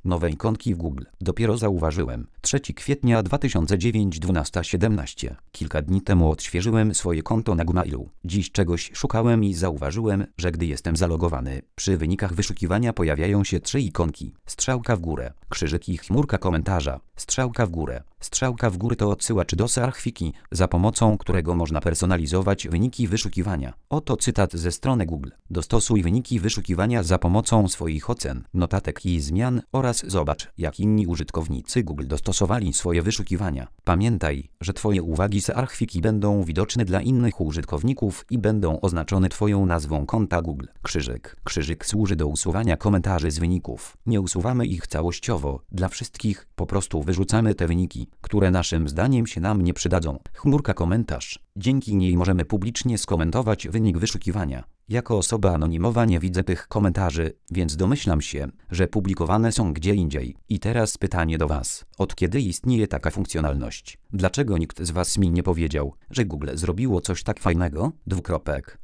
Nowe ikonki w Google. Dopiero zauważyłem. 3 kwietnia 2009, 12:17. Kilka dni temu odświeżyłem swoje konto na Gmailu. Dziś czegoś szukałem i zauważyłem, że gdy jestem zalogowany, przy wynikach wyszukiwania pojawiają się 3 ikonki. Strzałka w górę, krzyżyk i chmurka komentarza. Strzałka w górę. Strzałka w górę to odsyłacz do Searchfiki, za pomocą którego można personalizować wyniki wyszukiwania. Oto cytat ze strony Google. Dostosuj wyniki wyszukiwania za pomocą swoich ocen, notatek i zmian oraz zobacz, jak inni użytkownicy Google dostosowali swoje wyszukiwania. Pamiętaj, że Twoje uwagi z Searchfiki będą widoczne dla innych użytkowników i będą oznaczone Twoją nazwą konta Google. Krzyżyk. Krzyżyk służy do usuwania komentarzy z wyników. Nie usuwamy ich całościowo, dla wszystkich, po prostu wyrzucamy te wyniki, które naszym zdaniem się nam nie przydadzą. Chmurka komentarz. Dzięki niej możemy publicznie skomentować wynik wyszukiwania. Jako osoba anonimowa nie widzę tych komentarzy, więc domyślam się, że publikowane są gdzie indziej. I teraz pytanie do Was. Od kiedy istnieje taka funkcjonalność? Dlaczego nikt z Was mi nie powiedział, że Google zrobiło coś tak fajnego?